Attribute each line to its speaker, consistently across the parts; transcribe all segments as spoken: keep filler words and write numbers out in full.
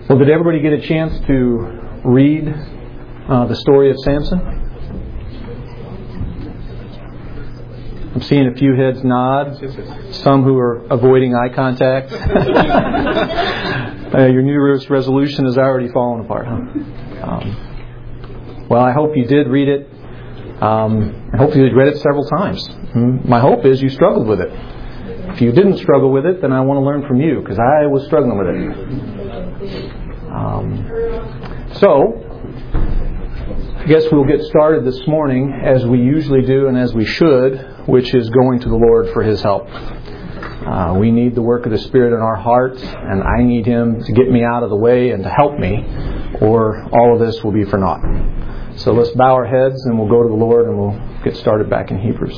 Speaker 1: Well, did everybody get a chance to read uh, the story of Samson? I'm seeing a few heads nod, some who are avoiding eye contact. uh, your New Year's resolution has already fallen apart, huh? Um, well, I hope you did read it. Um, I hope you read it several times. My hope is you struggled with it. If you didn't struggle with it, then I want to learn from you, because I was struggling with it. Um, so, I guess we'll get started this morning as we usually do and as we should, which is going to the Lord for His help. Uh, we need the work of the Spirit in our hearts, and I need Him to get me out of the way and to help me, or all of this will be for naught. So let's bow our heads and we'll go to the Lord and we'll get started back in Hebrews.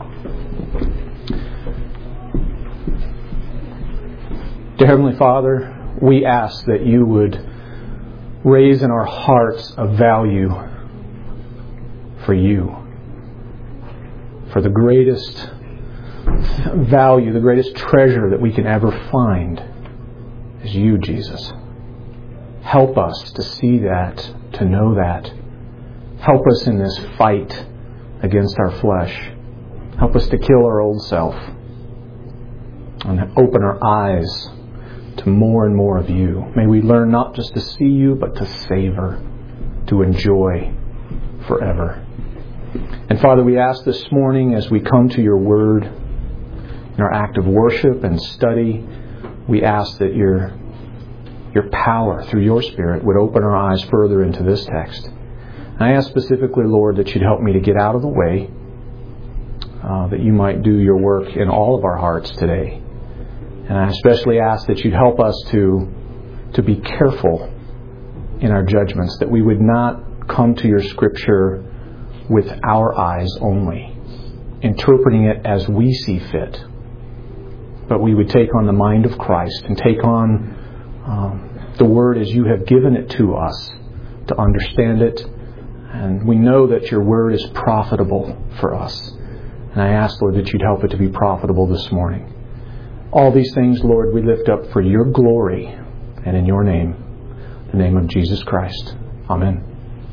Speaker 1: Dear Heavenly Father, we ask that you would raise in our hearts a value for you. For the greatest value, the greatest treasure that we can ever find is you, Jesus. Help us to see that, to know that. Help us in this fight against our flesh. Help us to kill our old self and open our eyes to more and more of you. May we learn not just to see you, but to savor, to enjoy forever. And Father, we ask this morning as we come to your word, in our act of worship and study, we ask that your, your power through your Spirit would open our eyes further into this text. And I ask specifically, Lord, that you'd help me to get out of the way, uh, that you might do your work in all of our hearts today. And I especially ask that you'd help us to, to be careful in our judgments, that we would not come to your Scripture with our eyes only, interpreting it as we see fit. But we would take on the mind of Christ and take on um, the Word as you have given it to us to understand it. And we know that your Word is profitable for us. And I ask, Lord, that you'd help it to be profitable this morning. All these things, Lord, we lift up for your glory and in your name, the name of Jesus Christ. Amen.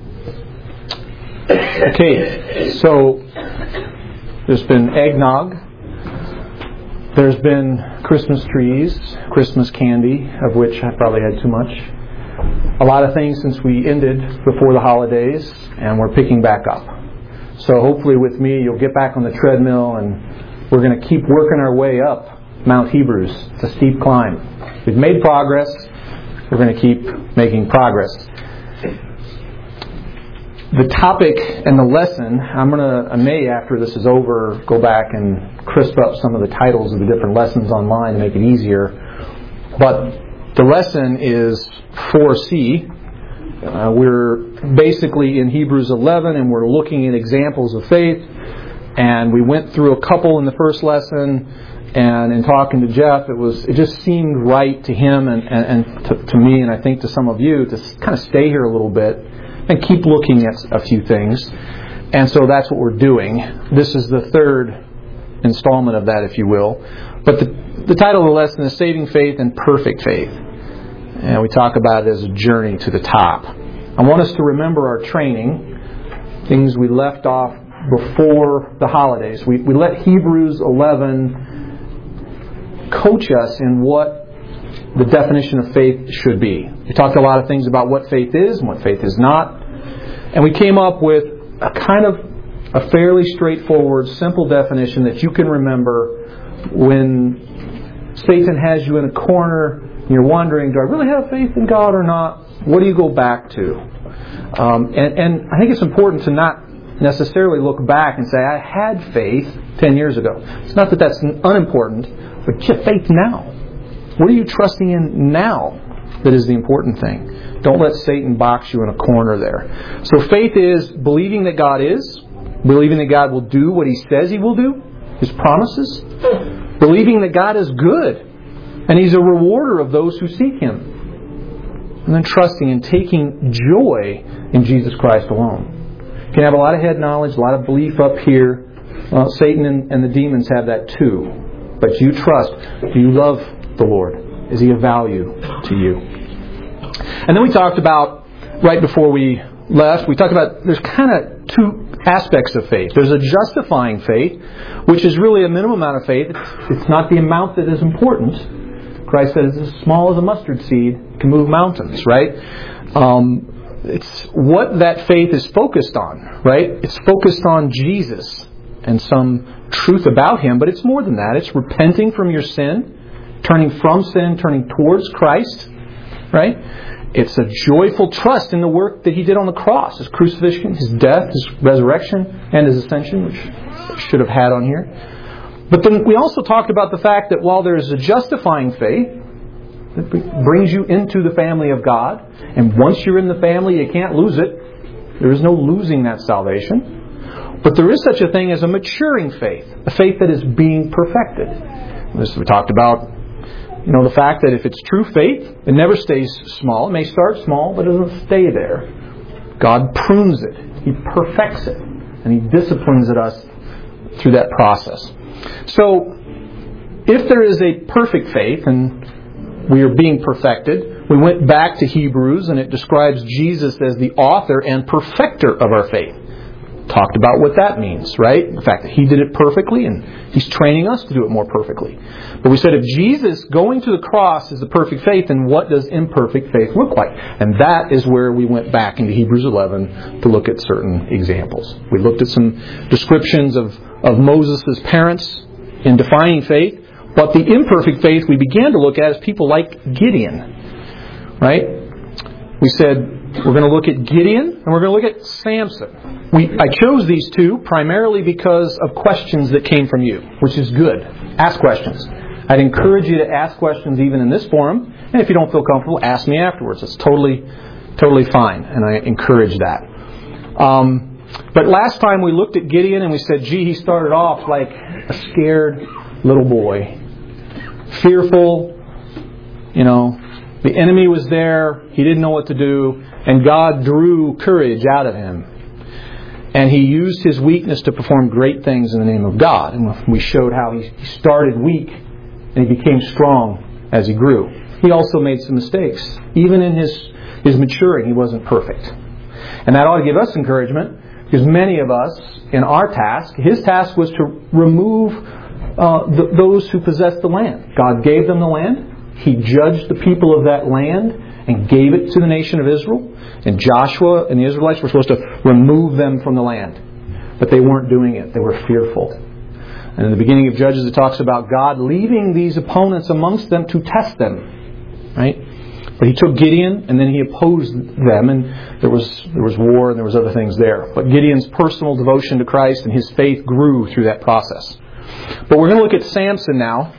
Speaker 1: Okay, so there's been eggnog. There's been Christmas trees, Christmas candy, of which I probably had too much. A lot of things since we ended before the holidays, and we're picking back up. So hopefully with me, you'll get back on the treadmill, and we're going to keep working our way up Mount Hebrews. It's a steep climb. We've made progress. We're going to keep making progress. The topic and the lesson, I'm going to, I may after this is over, go back and crisp up some of the titles of the different lessons online to make it easier. But the lesson is four C. Uh, we're basically in Hebrews eleven and we're looking at examples of faith. And we went through a couple in the first lesson. And in talking to Jeff, it was it just seemed right to him and, and, and to, to me, and I think to some of you, to kind of stay here a little bit and keep looking at a few things. And so that's what we're doing. This is the third installment of that, if you will. But the, the title of the lesson is Saving Faith and Perfect Faith. And we talk about it as a journey to the top. I want us to remember our training, things we left off before the holidays. We, we let Hebrews eleven coach us in what the definition of faith should be. We talked a lot of things about what faith is and what faith is not. And we came up with a kind of a fairly straightforward, simple definition that you can remember when Satan has you in a corner and you're wondering, do I really have faith in God or not? What do you go back to? Um, and, and I think it's important to not necessarily look back and say, I had faith ten years ago. It's not that that's unimportant, but you have faith now. What are you trusting in now that is the important thing? Don't let Satan box you in a corner there. So faith is believing that God is, believing that God will do what He says He will do, His promises, believing that God is good, and He's a rewarder of those who seek Him, and then trusting and taking joy in Jesus Christ alone. You can have a lot of head knowledge, a lot of belief up here. Well, Satan and, and the demons have that too. But you trust. Do you love the Lord? Is He of value to you? And then we talked about, right before we left, we talked about there's kind of two aspects of faith. There's a justifying faith, which is really a minimum amount of faith. It's, it's not the amount that is important. Christ says it's as small as a mustard seed, can move mountains, right? Um, it's what that faith is focused on, right? It's focused on Jesus and some truth about Him, but it's more than that. It's repenting from your sin, turning from sin, turning towards Christ, right? It's a joyful trust in the work that He did on the cross, His crucifixion, His death, His resurrection, and His ascension, which I should have had on here. But then we also talked about the fact that while there is a justifying faith that brings you into the family of God, and once you're in the family, you can't lose it. There is no losing that salvation. But there is such a thing as a maturing faith, a faith that is being perfected. This we talked about. You know, the fact that if it's true faith, it never stays small. It may start small, but it doesn't stay there. God prunes it. He perfects it. And He disciplines it us through that process. So, if there is a perfect faith, and we are being perfected, we went back to Hebrews, and it describes Jesus as the author and perfecter of our faith. Talked about what that means, right? The fact that He did it perfectly, and He's training us to do it more perfectly. But we said if Jesus going to the cross is the perfect faith, then what does imperfect faith look like? And that is where we went back into Hebrews eleven to look at certain examples. We looked at some descriptions of, of Moses' parents in defining faith, but the imperfect faith we began to look at is people like Gideon, right? We said we're going to look at Gideon and we're going to look at Samson. We, I chose these two primarily because of questions that came from you, which is good. Ask questions. I'd encourage you to ask questions even in this forum. And if you don't feel comfortable, ask me afterwards. It's totally, totally fine. And I encourage that. Um, but last time we looked at Gideon and we said, gee, he started off like a scared little boy. Fearful, you know. The enemy was there. He didn't know what to do. And God drew courage out of him. And He used his weakness to perform great things in the name of God. And we showed how he started weak and he became strong as he grew. He also made some mistakes. Even in his, his maturing, he wasn't perfect. And that ought to give us encouragement, because many of us, in our task, his task was to remove uh, the, those who possessed the land. God gave them the land. He judged the people of that land and gave it to the nation of Israel. And Joshua and the Israelites were supposed to remove them from the land. But they weren't doing it. They were fearful. And in the beginning of Judges, it talks about God leaving these opponents amongst them to test them. Right? But He took Gideon and then He opposed them. And there was there was war and there was other things there. But Gideon's personal devotion to Christ and his faith grew through that process. But we're going to look at Samson now.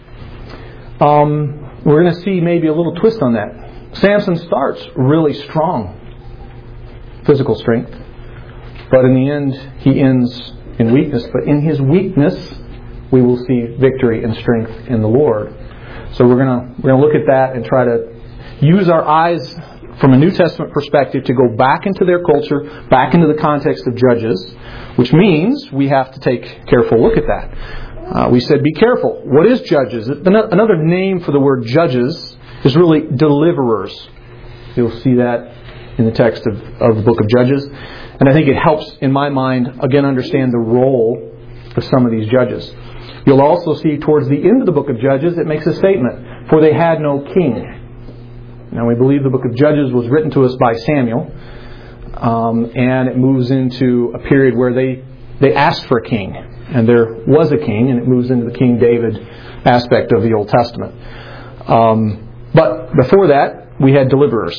Speaker 1: Um... We're going to see maybe a little twist on that. Samson starts really strong. Physical strength. But in the end, he ends in weakness. But in his weakness, we will see victory and strength in the Lord. So we're going to we're going to look at that and try to use our eyes from a New Testament perspective to go back into their culture, back into the context of Judges, which means we have to take a careful look at that. Uh, we said, be careful. What is judges? Another name for the word judges is really deliverers. You'll see that in the text of, of the book of Judges. And I think it helps, in my mind, again, understand the role of some of these judges. You'll also see towards the end of the book of Judges, it makes a statement, for they had no king. Now, we believe the book of Judges was written to us by Samuel. Um, and it moves into a period where they, they asked for a king. And there was a king, and it moves into the King David aspect of the Old Testament. Um, but before that, we had deliverers.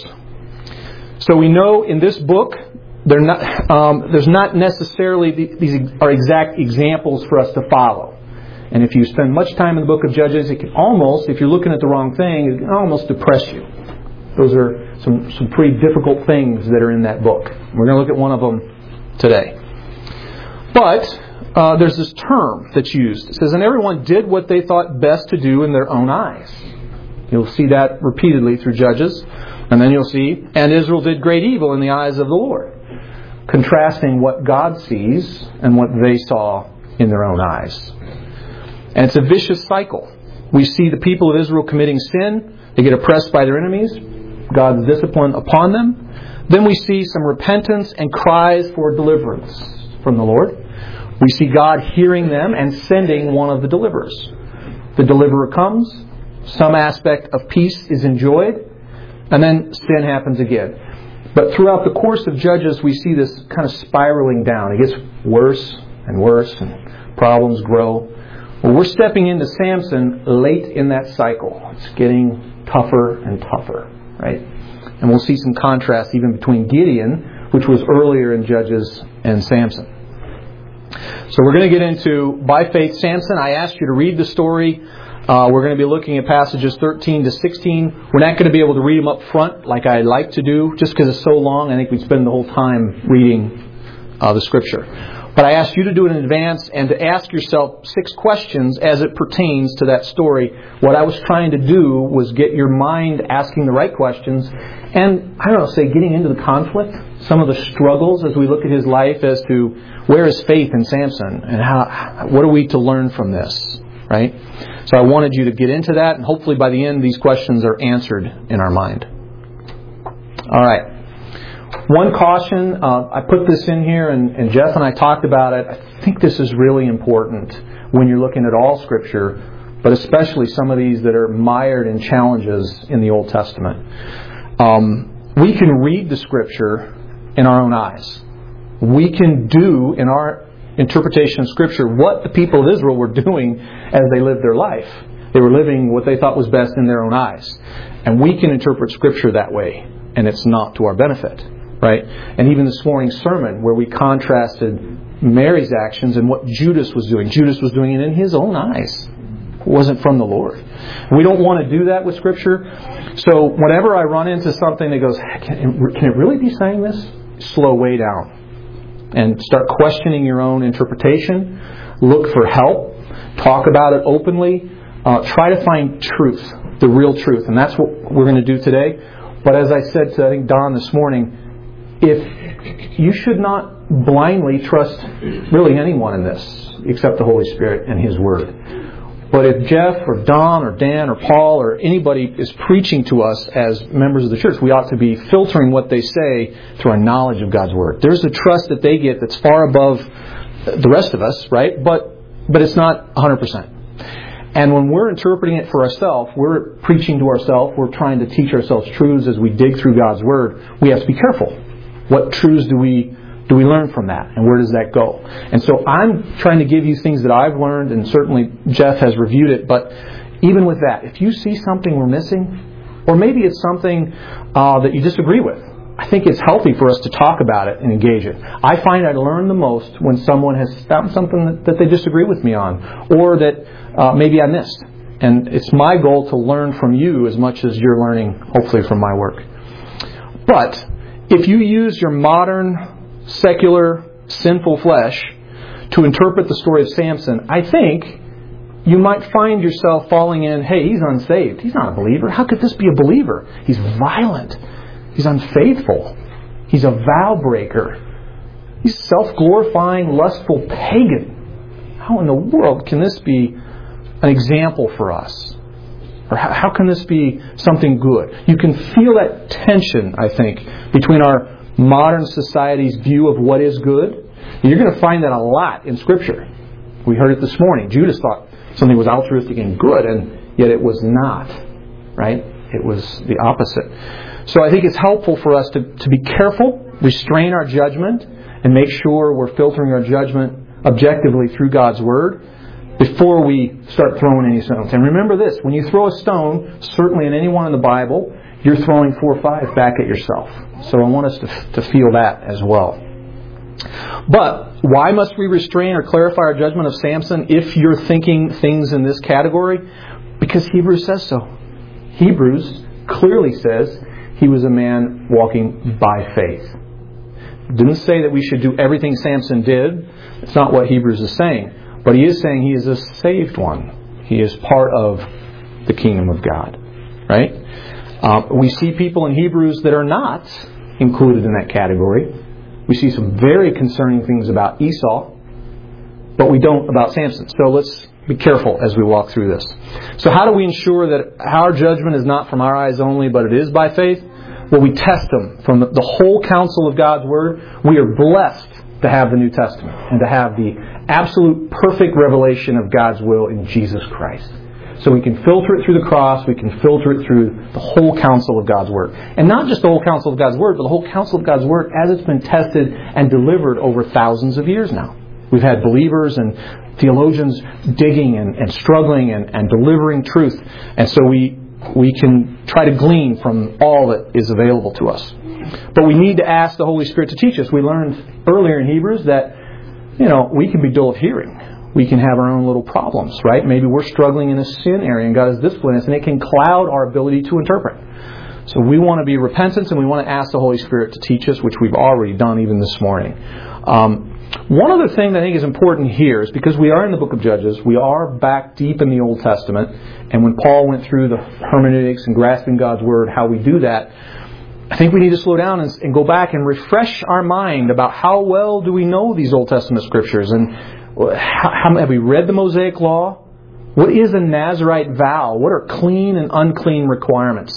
Speaker 1: So we know in this book, they're not, um, there's not necessarily the, these are exact examples for us to follow. And if you spend much time in the book of Judges, it can almost, if you're looking at the wrong thing, it can almost depress you. Those are some, some pretty difficult things that are in that book. We're going to look at one of them today. But Uh, there's this term that's used. It says, and everyone did what they thought best to do in their own eyes. You'll see that repeatedly through Judges. And then you'll see, and Israel did great evil in the eyes of the Lord. Contrasting what God sees and what they saw in their own eyes. And it's a vicious cycle. We see the people of Israel committing sin. They get oppressed by their enemies. God's discipline upon them. Then we see some repentance and cries for deliverance from the Lord. We see God hearing them and sending one of the deliverers. The deliverer comes, some aspect of peace is enjoyed, and then sin happens again. But throughout the course of Judges, we see this kind of spiraling down. It gets worse and worse, and problems grow. Well, we're stepping into Samson late in that cycle. It's getting tougher and tougher, right? And we'll see some contrast even between Gideon, which was earlier in Judges, and Samson. So we're going to get into, by faith, Samson. I asked you to read the story. Uh, we're going to be looking at passages thirteen to sixteen. We're not going to be able to read them up front like I like to do, just because it's so long. I think we'd spend the whole time reading uh, the Scripture. But I asked you to do it in advance and to ask yourself six questions as it pertains to that story. What I was trying to do was get your mind asking the right questions and, I don't know, say getting into the conflict, some of the struggles as we look at his life as to where is faith in Samson and how, what are we to learn from this, right? So I wanted you to get into that, and hopefully by the end these questions are answered in our mind. All right. One caution, uh, I put this in here, and, and Jeff and I talked about it. I think this is really important when you're looking at all Scripture, but especially some of these that are mired in challenges in the Old Testament. Um, we can read the Scripture in our own eyes. We can do in our interpretation of Scripture what the people of Israel were doing as they lived their life. They were living what they thought was best in their own eyes. And we can interpret Scripture that way, and it's not to our benefit. Right? And even this morning's sermon where we contrasted Mary's actions and what Judas was doing. Judas was doing it in his own eyes. It wasn't from the Lord. We don't want to do that with Scripture. So whenever I run into something that goes, can it, can it really be saying this? Slow way down. And start questioning your own interpretation. Look for help. Talk about it openly. Uh, try to find truth. The real truth. And that's what we're going to do today. But as I said to, I think, Don this morning, if you should not blindly trust really anyone in this except the Holy Spirit and His Word. But if Jeff or Don or Dan or Paul or anybody is preaching to us as members of the church, we ought to be filtering what they say through our knowledge of God's Word. There's a trust that they get that's far above the rest of us, right? But but it's not one hundred percent. And when we're interpreting it for ourselves, we're preaching to ourselves, we're trying to teach ourselves truths as we dig through God's Word, we have to be careful. What truths do we do we learn from that? And where does that go? And so I'm trying to give you things that I've learned, and certainly Jeff has reviewed it, but even with that, if you see something we're missing, or maybe it's something uh, that you disagree with, I think it's healthy for us to talk about it and engage it. I find I learn the most when someone has found something that, that they disagree with me on, or that uh, maybe I missed. And it's my goal to learn from you as much as you're learning, hopefully, from my work. But if you use your modern, secular, sinful flesh to interpret the story of Samson, I think you might find yourself falling in, hey, he's unsaved. He's not a believer. How could this be a believer? He's violent. He's unfaithful. He's a vow breaker. He's self-glorifying, lustful pagan. How in the world can this be an example for us? Or how, how can this be something good? You can feel that tension, I think, between our modern society's view of what is good. You're going to find that a lot in Scripture. We heard it this morning. Judas thought something was altruistic and good, and yet it was not. Right? It was the opposite. So I think it's helpful for us to, to be careful, restrain our judgment, and make sure we're filtering our judgment objectively through God's Word before we start throwing any stones. And remember this, when you throw a stone, certainly in any one in the Bible, you're throwing four or five back at yourself. So I want us to, to feel that as well. But why must we restrain or clarify our judgment of Samson if you're thinking things in this category? Because Hebrews says so. Hebrews clearly says he was a man walking by faith. It didn't say that we should do everything Samson did. It's not what Hebrews is saying. But he is saying he is a saved one. He is part of the kingdom of God. Right? Uh, we see people in Hebrews that are not included in that category. We see some very concerning things about Esau, but we don't about Samson. So let's be careful as we walk through this. So how do we ensure that our judgment is not from our eyes only, but it is by faith? well, we test them from the, the whole counsel of God's Word. We are blessed to have the New Testament and to have the absolute perfect revelation of God's will in Jesus Christ. So we can filter it through the cross, we can filter it through the whole counsel of God's Word. And not just the whole counsel of God's Word, but the whole counsel of God's Word as it's been tested and delivered over thousands of years now. We've had believers and theologians digging and, and struggling and, and delivering truth. And so we we can try to glean from all that is available to us. But we need to ask the Holy Spirit to teach us. We learned earlier in Hebrews that, you know, we can be dull of hearing. We can have our own little problems, right? Maybe we're struggling in a sin area and God has disciplined us, and it can cloud our ability to interpret. So we want to be repentant, and we want to ask the Holy Spirit to teach us, which we've already done even this morning. Um, one other thing that I think is important here is because we are in the book of Judges, we are back deep in the Old Testament, and when Paul went through the hermeneutics and grasping God's Word, how we do that, I think we need to slow down and, and go back and refresh our mind about how well do we know these Old Testament Scriptures, and how, how have we read the Mosaic Law? What is a Nazirite vow? What are clean and unclean requirements?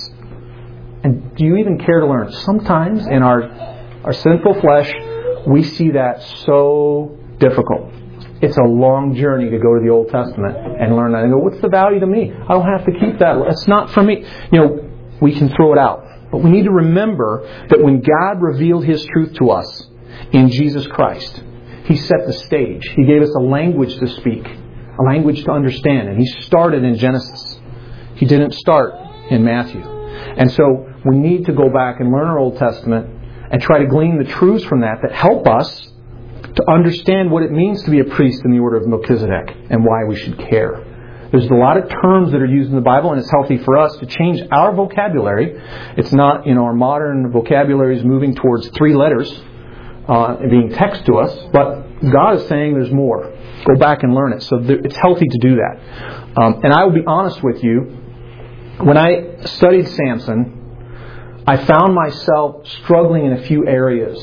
Speaker 1: And do you even care to learn? Sometimes in our our sinful flesh, we see that so difficult. It's a long journey to go to the Old Testament and learn that and go, what's the value to me? I don't have to keep that. It's not for me. You know, we can throw it out. But we need to remember that when God revealed His truth to us in Jesus Christ, He set the stage. He gave us a language to speak, a language to understand. And He started in Genesis. He didn't start in Matthew. And so we need to go back and learn our Old Testament and try to glean the truths from that that help us to understand what it means to be a priest in the order of Melchizedek and why we should care. There's a lot of terms that are used in the Bible, and it's healthy for us to change our vocabulary. It's not, you know, our modern vocabulary is moving towards three letters uh, and being text to us, but God is saying there's more. Go back and learn it. So there, it's healthy to do that. Um, and I will be honest with you, when I studied Samson, I found myself struggling in a few areas,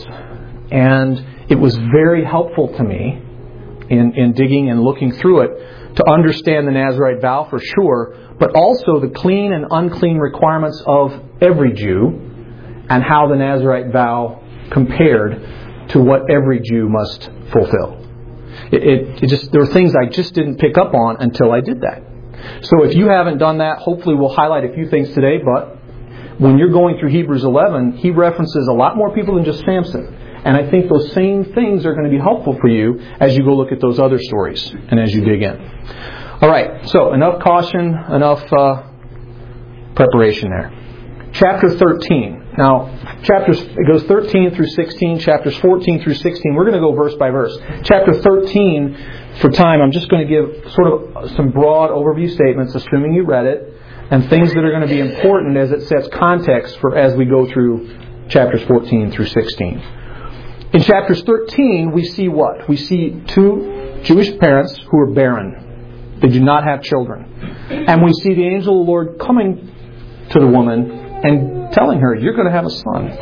Speaker 1: and it was very helpful to me in, in digging and looking through it to understand the Nazirite vow for sure, but also the clean and unclean requirements of every Jew and how the Nazirite vow compared to what every Jew must fulfill. It, it, it just there were things I just didn't pick up on until I did that. So if you haven't done that, hopefully we'll highlight a few things today, but when you're going through Hebrews eleven, he references a lot more people than just Samson. And I think those same things are going to be helpful for you as you go look at those other stories and as you dig in. All right, so enough caution, enough uh, preparation there. Chapter thirteen. Now, chapters it goes thirteen through sixteen, chapters fourteen through sixteen. We're going to go verse by verse. Chapter thirteen, for time, I'm just going to give sort of some broad overview statements, assuming you read it, and things that are going to be important as it sets context for as we go through chapters fourteen through sixteen. In chapters thirteen, we see what? We see two Jewish parents who are barren. They do not have children. And we see the angel of the Lord coming to the woman and telling her, you're going to have a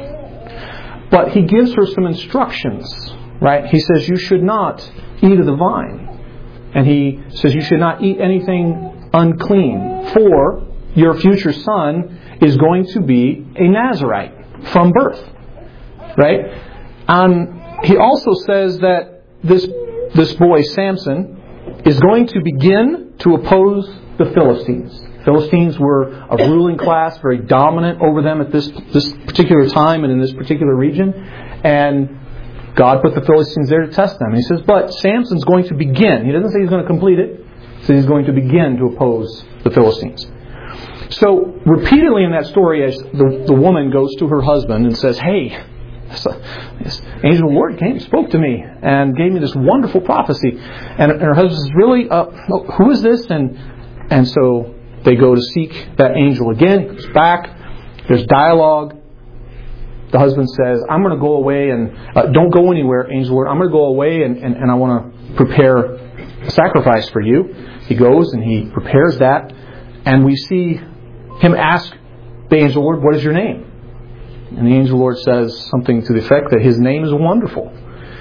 Speaker 1: son. But he gives her some instructions, right? He says, you should not eat of the vine. And he says, you should not eat anything unclean, for your future son is going to be a Nazirite from birth. Right? Um, he also says that this this boy, Samson, is going to begin to oppose the Philistines. Philistines were a ruling class, very dominant over them at this this particular time and in this particular region. And God put the Philistines there to test them. And he says, but Samson's going to begin. He doesn't say he's going to complete it. He says he's going to begin to oppose the Philistines. So, repeatedly in that story, as the, the woman goes to her husband and says, hey, this angel of the Lord came, spoke to me, and gave me this wonderful prophecy. And, and her husband says, really? Uh, who is this? And and so they go to seek that angel again. He comes back. There's dialogue. The husband says, I'm going to go away and uh, don't go anywhere, angel of the Lord. I'm going to go away and, and, and I want to prepare a sacrifice for you. He goes and he prepares that. And we see him ask the angel of the Lord, what is your name? And the angel of the Lord says something to the effect that his name is Wonderful.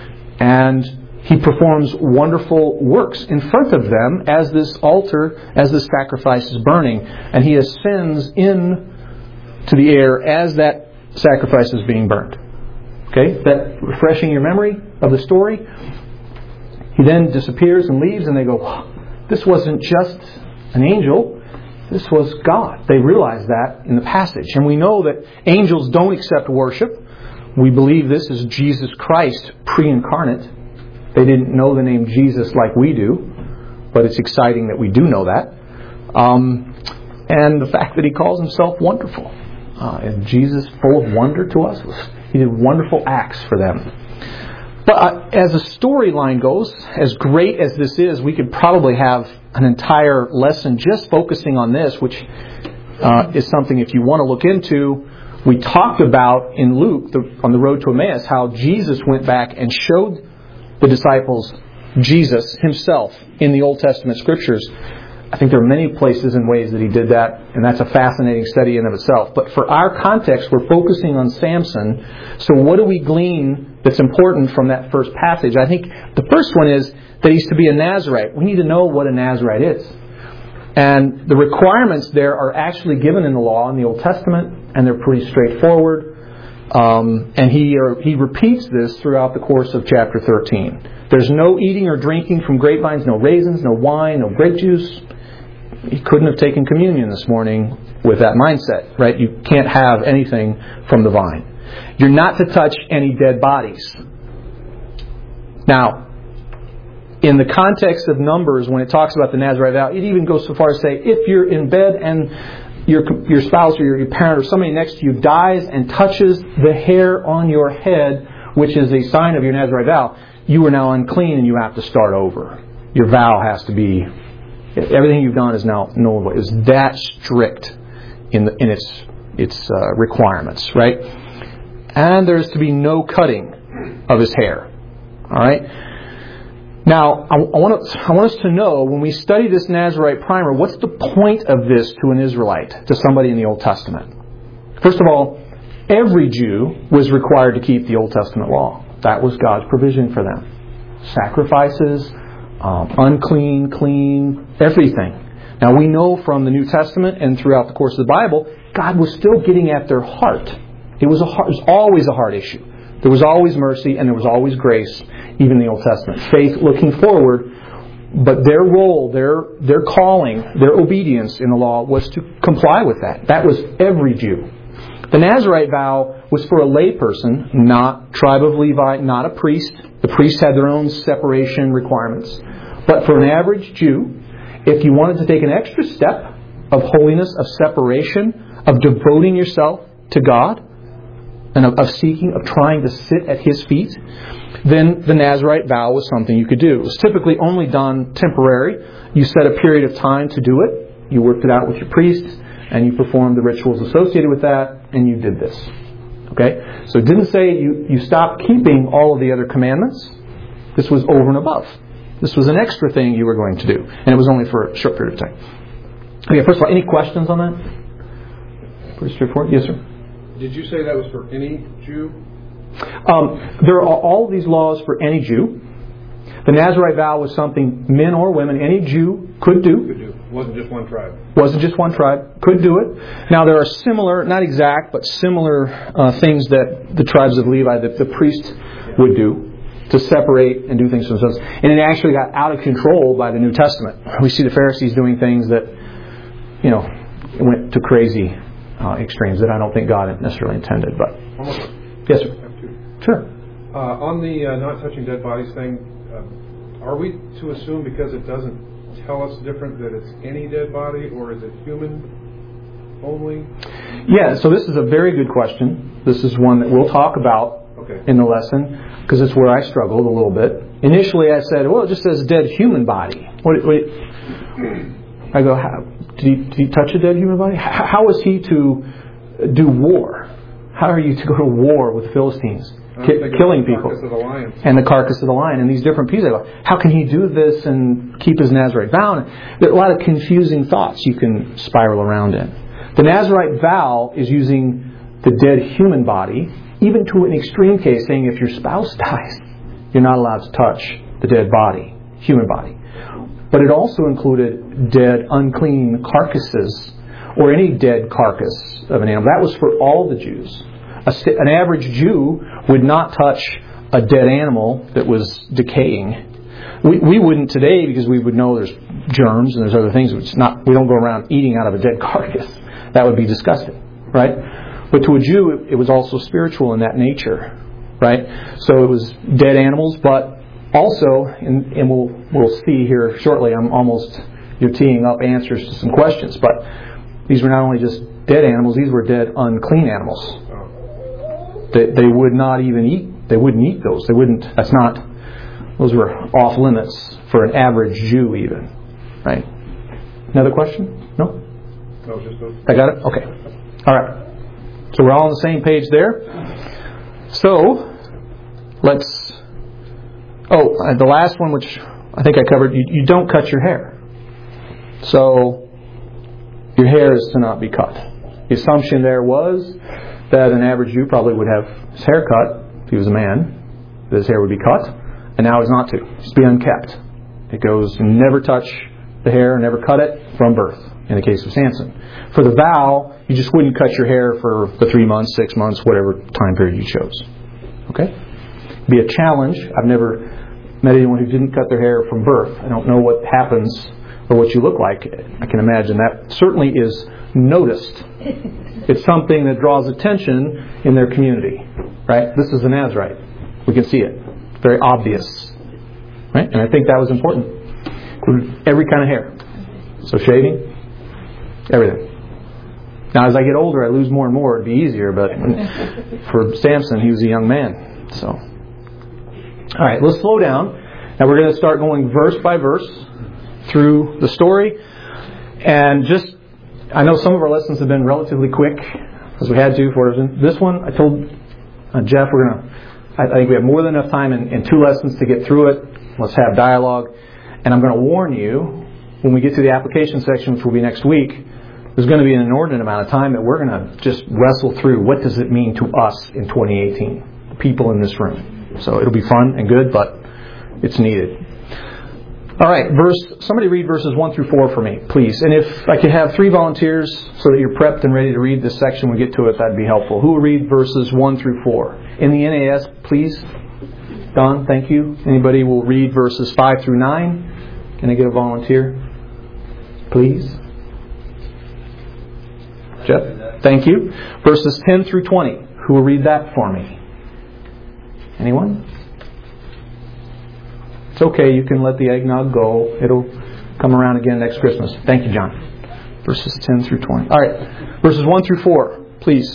Speaker 1: And he performs wonderful works in front of them as this altar, as this sacrifice is burning. And he ascends in to the air as that sacrifices being burnt. Okay, is that refreshing your memory of the story? He then disappears and leaves, and they go, this wasn't just an angel, this was God. They realize that in the passage. And we know that angels don't accept worship. We believe this is Jesus Christ pre-incarnate. They didn't know the name Jesus like we do, but it's exciting that we do know that. Um, and the fact that He calls Himself wonderful. Uh, and Jesus, full of wonder to us, He did wonderful acts for them. But uh, as a storyline goes, as great as this is, we could probably have an entire lesson just focusing on this, which uh, is something if you want to look into. We talked about in Luke, the, on the road to Emmaus, how Jesus went back and showed the disciples Jesus Himself in the Old Testament Scriptures. I think there are many places and ways that He did that, and that's a fascinating study in of itself. But for our context, we're focusing on Samson. So what do we glean that's important from that first passage? I think the first one is that he's to be a Nazirite. We need to know what a Nazirite is. And the requirements there are actually given in the law in the Old Testament, and they're pretty straightforward. Um, and he or, he repeats this throughout the course of chapter thirteen. There's no eating or drinking from grapevines, no raisins, no wine, no grape juice. He couldn't have taken communion this morning with that mindset, right? You can't have anything from the vine. You're not to touch any dead bodies. Now, in the context of Numbers, when it talks about the Nazirite vow, it even goes so far as to say, if you're in bed and your your spouse or your, your parent or somebody next to you dies and touches the hair on your head, which is a sign of your Nazirite vow, you are now unclean and you have to start over. Your vow has to be, everything you've done is now null. It's that strict in the, in its its uh, requirements, right? And there's to be no cutting of his hair. All right. Now, I, I want to, I want us to know, when we study this Nazirite primer, what's the point of this to an Israelite, to somebody in the Old Testament? First of all, every Jew was required to keep the Old Testament law. That was God's provision for them. Sacrifices, um, unclean, clean, everything. Now, we know from the New Testament and throughout the course of the Bible, God was still getting at their heart. It was, a heart, it was always a heart issue. There was always mercy and there was always grace, even in the Old Testament. Faith looking forward, but their role, their their calling, their obedience in the law was to comply with that. That was every Jew. The Nazirite vow was for a lay person, not tribe of Levi, not a priest. The priests had their own separation requirements. But for an average Jew, if you wanted to take an extra step of holiness, of separation, of devoting yourself to God, and of, of seeking, of trying to sit at His feet, then the Nazirite vow was something you could do. It was typically only done temporary. You set a period of time to do it. You worked it out with your priest, and you performed the rituals associated with that, and you did this. Okay? So it didn't say you, you stopped keeping all of the other commandments. This was over and above. This was an extra thing you were going to do, and it was only for a short period of time. Okay, first of all, any questions on that? Pretty straightforward. Yes, sir.
Speaker 2: Did you say that was for any Jew?
Speaker 1: Um, there are all of these laws for any Jew. The Nazirite vow was something men or women, any Jew could do.
Speaker 2: Could do. Wasn't just one tribe.
Speaker 1: Wasn't just one tribe. Could do it. Now there are similar, not exact, but similar uh, things that the tribes of Levi, that the priest would do to separate and do things for themselves. And it actually got out of control by the New Testament. We see the Pharisees doing things that, you know, went to crazy uh, extremes that I don't think God necessarily intended. But yes, sir. Sure.
Speaker 2: Uh, on the uh, not touching dead bodies thing, uh, are we to assume because it doesn't tell us different that it's any dead body, or is it human only?
Speaker 1: Yeah, so this is a very good question. This is one that we'll talk about okay. in the lesson, because it's where I struggled a little bit. Initially I said, well, it just says dead human body. What, what, I go, how, did, he, did he touch a dead human body? How, how is he to do war? How are you to go to war with Philistines? Ki- killing people. And the carcass of the lion and these different pieces. How can he do this and keep his Nazirite vow? There are a lot of confusing thoughts you can spiral around in. The Nazirite vow is using the dead human body, even to an extreme case, saying if your spouse dies, you're not allowed to touch the dead body, human body. But it also included dead, unclean carcasses, or any dead carcass of an animal. That was for all the Jews. A, an average Jew would not touch a dead animal that was decaying. We, we wouldn't today because we would know there's germs and there's other things. It's not, we don't go around eating out of a dead carcass. That would be disgusting, right? But to a Jew, it, it was also spiritual in that nature, right? So it was dead animals, but also, and, and we'll we'll see here shortly, I'm almost you're teeing up answers to some questions, but these were not only just dead animals, these were dead, unclean animals. They, they would not even eat, they wouldn't eat those. They wouldn't, that's not, those were off limits for an average Jew even, right? Another question? No?
Speaker 2: No, just those.
Speaker 1: I got it? Okay. All right. So we're all on the same page there. So, let's, oh, uh, the last one, which I think I covered, you, you don't cut your hair. So, your hair is to not be cut. The assumption there was that an average Jew probably would have his hair cut, if he was a man, that his hair would be cut, and now it's not to. It's to be unkept. It goes, never touch the hair, never cut it from birth, in the case of Samson. For the vow, you just wouldn't cut your hair for the three months, six months, whatever time period you chose. Okay? It'd be a challenge. I've never met anyone who didn't cut their hair from birth. I don't know what happens or what you look like. I can imagine that certainly is noticed. It's something that draws attention in their community. Right? This is a Nazirite. We can see it. It's very obvious. Right? And I think that was important. Every kind of hair. So shaving, everything. Now as I get older I lose more and more. It'd be easier, but for Samson he was a young man. So, alright, let's slow down. Now we're going to start going verse by verse through the story. And just, I know some of our lessons have been relatively quick, as we had to for this one. I told uh, Jeff we're going to, I, I think we have more than enough time in, in two lessons to get through it. Let's have dialogue. And I'm going to warn you, when we get to the application section, which will be next week, there's going to be an inordinate amount of time that we're going to just wrestle through what does it mean to us in twenty eighteen, the people in this room. So it'll be fun and good, but it's needed. All right, verse. Somebody read verses one through four for me, please. And if I could have three volunteers so that you're prepped and ready to read this section when we get to it, that'd be helpful. Who will read verses one through four? In the N A S, please. Don, thank you. Anybody will read verses five through nine? Can I get a volunteer? Please. Jeff, thank you. Verses ten through twenty. Who will read that for me? Anyone? It's okay. You can let the eggnog go. It'll come around again next Christmas. Thank you, John. Verses ten through twenty. All right. Verses one through four. Please.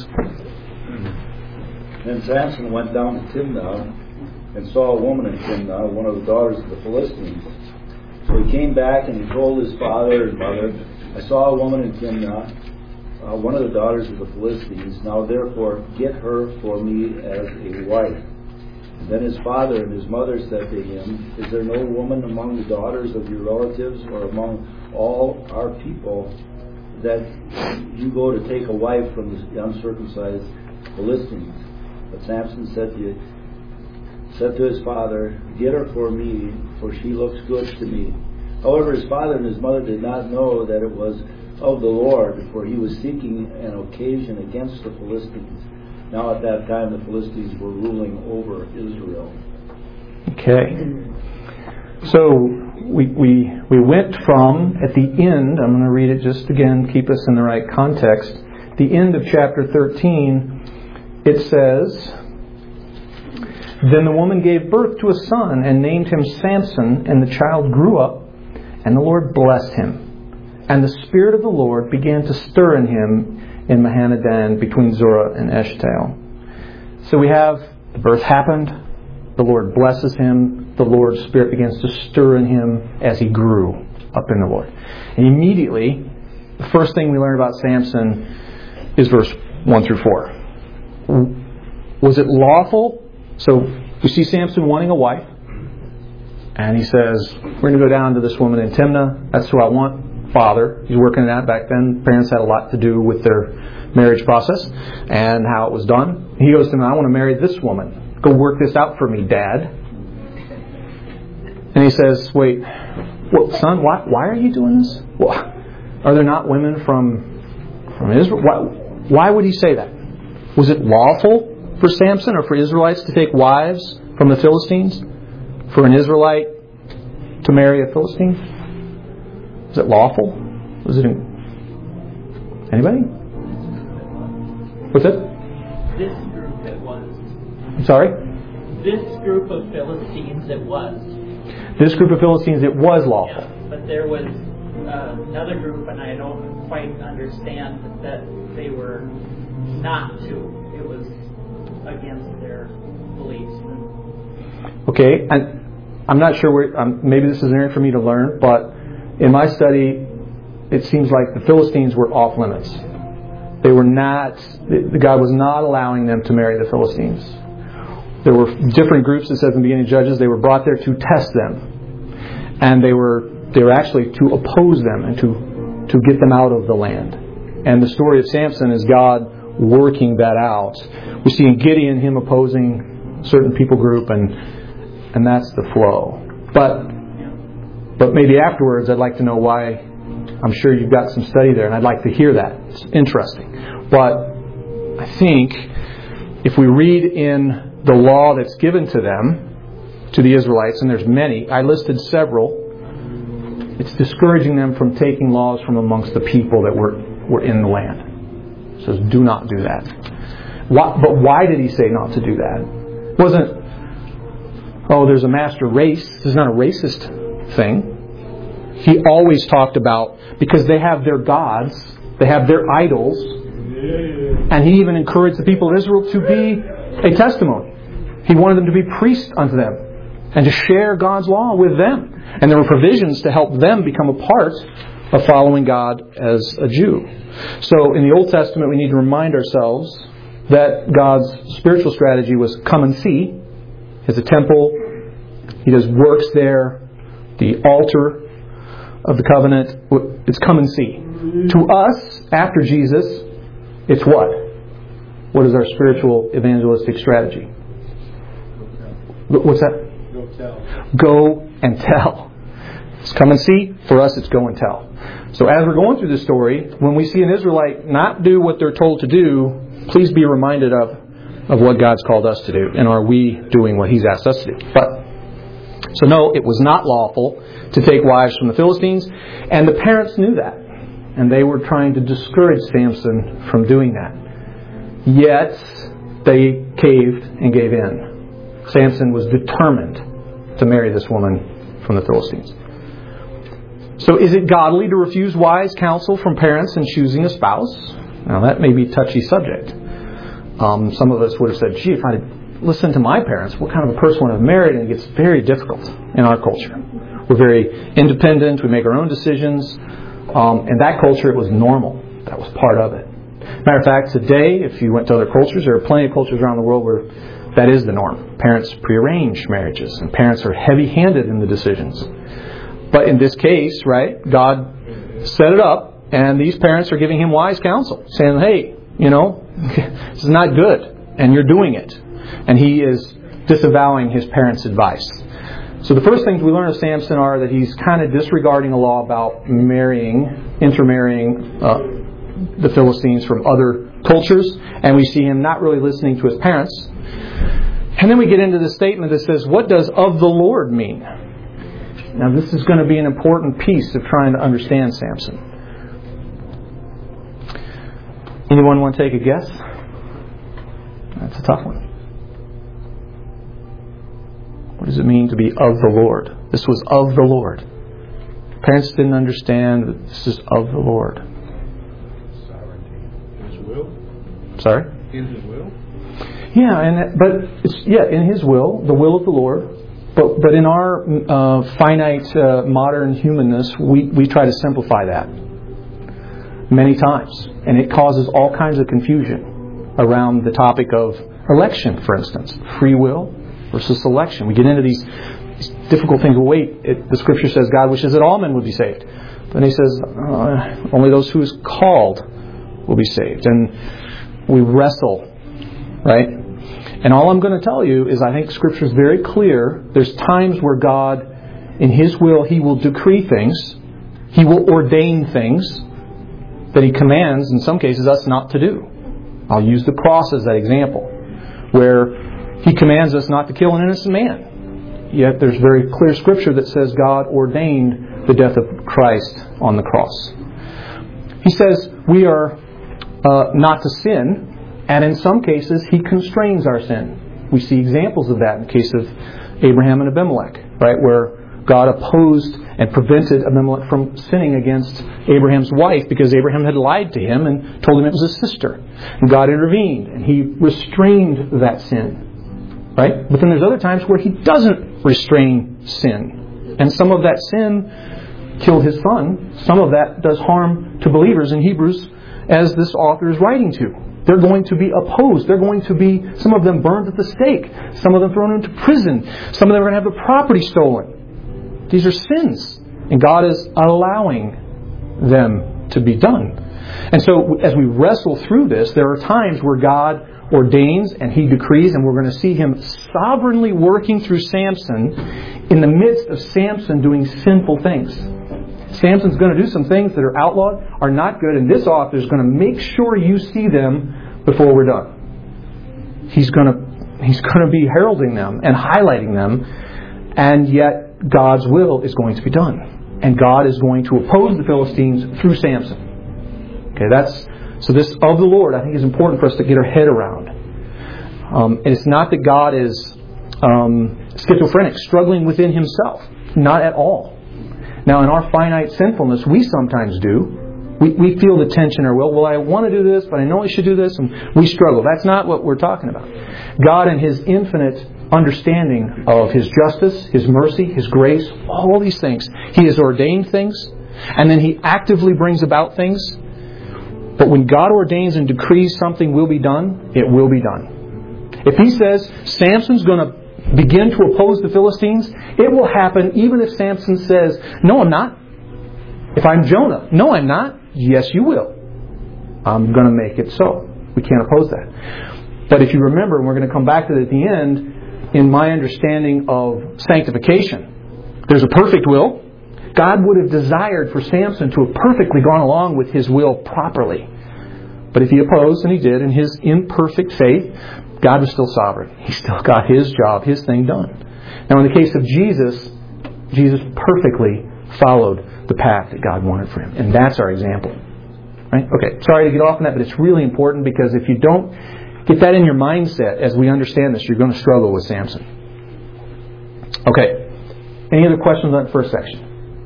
Speaker 3: Then Samson went down to Timnah and saw a woman in Timnah, one of the daughters of the Philistines. So he came back and he told his father and mother, I saw a woman in Timnah, uh, one of the daughters of the Philistines. Now therefore get her for me as a wife. And then his father and his mother said to him, Is there no woman among the daughters of your relatives or among all our people that you go to take a wife from the uncircumcised Philistines? But Samson said to, said to his father, Get her for me, for she looks good to me. However, his father and his mother did not know that it was of the Lord, for he was seeking an occasion against the Philistines. Now at that time the Philistines were ruling over Israel.
Speaker 1: Okay. So we we we went from, at the end, I'm going to read it just again, keep us in the right context. The end of chapter thirteen, it says, Then the woman gave birth to a son and named him Samson, and the child grew up, and the Lord blessed him. And the Spirit of the Lord began to stir in him in Mahanadan between Zorah and Eshtaol. So we have, the birth happened, the Lord blesses him, the Lord's Spirit begins to stir in him as he grew up in the Lord. And immediately, the first thing we learn about Samson is verse one through four. Was it lawful? So we see Samson wanting a wife, and he says, we're going to go down to this woman in Timnah. That's who I want. Father, he's working it out. Back then, parents had a lot to do with their marriage process and how it was done. He goes to him, I want to marry this woman. Go work this out for me, Dad. And he says, wait, well, son, why, why are you doing this? Well, are there not women from from Israel? Why, why would he say that? Was it lawful for Samson or for Israelites to take wives from the Philistines? For an Israelite to marry a Philistine? Was it lawful? Was it... In... Anybody? What's it?
Speaker 4: This group it was.
Speaker 1: I'm sorry?
Speaker 4: This group of Philistines it was.
Speaker 1: This group of Philistines, it was lawful.
Speaker 4: Yeah, but there was uh, another group, and I don't quite understand that they were not to. It was against their beliefs.
Speaker 1: Okay, and I'm not sure where, um, maybe this is an area for me to learn, but in my study, it seems like the Philistines were off limits. They were not, the God was not allowing them to marry the Philistines. There were different groups, it says in the beginning of Judges, they were brought there to test them. And they were they were actually to oppose them and to, to get them out of the land. And the story of Samson is God working that out. We see in Gideon him opposing a certain people group, and and that's the flow. But but maybe afterwards I'd like to know why. I'm sure you've got some study there, and I'd like to hear that. It's interesting. But I think if we read in the law that's given to them, to the Israelites, and there's many, I listed several, it's discouraging them from taking laws from amongst the people that were, were in the land. It says, do not do that. Why, but why did he say not to do that? It wasn't, oh, there's a master race. This is not a racist thing. He always talked about, because they have their gods, they have their idols, and he even encouraged the people of Israel to be a testimony. He wanted them to be priests unto them and to share God's law with them. And there were provisions to help them become a part of following God as a Jew. So in the Old Testament, we need to remind ourselves that God's spiritual strategy was come and see. He has a temple. He does works there. The altar of the covenant, it's come and see. To us, after Jesus, it's what? What is our spiritual evangelistic strategy? What's that?
Speaker 2: Go tell.
Speaker 1: Go and tell. It's come and see. For us, it's go and tell. So as we're going through this story, when we see an Israelite not do what they're told to do, please be reminded of, of what God's called us to do. And are we doing what He's asked us to do? But so no, it was not lawful to take wives from the Philistines. And the parents knew that. And they were trying to discourage Samson from doing that. Yet, they caved and gave in. Samson was determined to marry this woman from the Philistines. So is it godly to refuse wise counsel from parents in choosing a spouse? Now that may be a touchy subject. Um, some of us would have said, gee, if I had listened to my parents, what kind of a person would I have married? And it gets very difficult in our culture. We're very independent. We make our own decisions. Um, in that culture, it was normal. That was part of it. Matter of fact, today, if you went to other cultures, there are plenty of cultures around the world where that is the norm. Parents prearrange marriages, and parents are heavy-handed in the decisions. But in this case, right, God set it up, and these parents are giving him wise counsel, saying, hey, you know, this is not good, and you're doing it. And he is disavowing his parents' advice. So the first things we learn of Samson are that he's kind of disregarding a law about marrying, intermarrying uh, the Philistines from other cultures, and we see him not really listening to his parents. And then we get into the statement that says, what does of the Lord mean? Now this is going to be an important piece of trying to understand Samson. Anyone want to take a guess? That's a tough one. What does it mean to be of the Lord? This was of the Lord. Parents didn't understand that this is of the Lord.
Speaker 2: Sovereignty. His will?
Speaker 1: Sorry?
Speaker 2: In His will?
Speaker 1: Yeah, and but it's, yeah, in His will, the will of the Lord. But but in our uh, finite uh, modern humanness, we, we try to simplify that many times, and it causes all kinds of confusion around the topic of election, for instance, free will versus selection. We get into these, these difficult things. Well, wait, it, the Scripture says God wishes that all men would be saved. Then He says uh, only those who is called will be saved, and we wrestle, right? And all I'm going to tell you is I think Scripture is very clear. There's times where God, in His will, He will decree things. He will ordain things that He commands, in some cases, us not to do. I'll use the cross as that example, where He commands us not to kill an innocent man. Yet there's very clear Scripture that says God ordained the death of Christ on the cross. He says we are uh, not to sin, and in some cases He constrains our sin. We see examples of that in the case of Abraham and Abimelech, right, where God opposed and prevented Abimelech from sinning against Abraham's wife because Abraham had lied to him and told him it was his sister. And God intervened and He restrained that sin. Right? But then there's other times where He doesn't restrain sin. And some of that sin killed His son. Some of that does harm to believers in Hebrews, as this author is writing to. They're going to be opposed. They're going to be, some of them burned at the stake. Some of them thrown into prison. Some of them are going to have their property stolen. These are sins. And God is allowing them to be done. And so as we wrestle through this, there are times where God ordains and He decrees, and we're going to see Him sovereignly working through Samson in the midst of Samson doing sinful things. Samson's going to do some things that are outlawed, are not good, and this author is going to make sure you see them before we're done. He's going to, he's going to be heralding them and highlighting them, and yet God's will is going to be done. And God is going to oppose the Philistines through Samson. Okay, that's so this of the Lord, I think, is important for us to get our head around. Um, and it's not that God is um, schizophrenic, struggling within Himself. Not at all. Now, in our finite sinfulness, we sometimes do. We, we feel the tension in our will. Well, I want to do this, but I know I should do this, and we struggle. That's not what we're talking about. God, in His infinite understanding of His justice, His mercy, His grace, all these things, He has ordained things, and then He actively brings about things. But when God ordains and decrees something will be done, it will be done. If He says Samson's going to begin to oppose the Philistines, it will happen even if Samson says, no, I'm not. If I'm Jonah, no, I'm not. Yes, you will. I'm going to make it so. We can't oppose that. But if you remember, and we're going to come back to it at the end, in my understanding of sanctification, there's a perfect will. God would have desired for Samson to have perfectly gone along with his will properly. But if he opposed, and he did, in his imperfect faith, God was still sovereign. He still got His job, His thing done. Now in the case of Jesus, Jesus perfectly followed the path that God wanted for Him. And that's our example. Right? Okay, sorry to get off on that, but it's really important, because if you don't get that in your mindset as we understand this, you're going to struggle with Samson. Okay. Any other questions on that first section?